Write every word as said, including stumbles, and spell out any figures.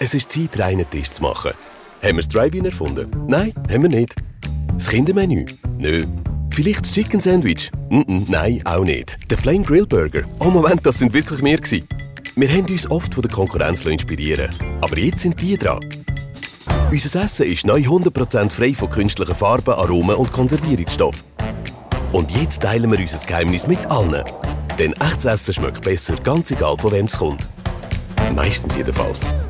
Es ist Zeit, reinen Tisch zu machen. Haben wir das Drive-In erfunden? Nein, haben wir nicht. Das Kindermenü? Nö. Vielleicht das Chicken Sandwich? Mm-mm, nein, auch nicht. Der Flame Grill Burger? Oh Moment, das sind wirklich wir gewesen. Wir haben uns oft von der Konkurrenz inspirieren lassen. Aber jetzt sind die dran. Unser Essen ist neu hundert Prozent frei von künstlichen Farben, Aromen und Konservierungsstoffen. Und jetzt teilen wir unser Geheimnis mit allen. Denn echtes Essen schmeckt besser, ganz egal von wem es kommt. Meistens jedenfalls.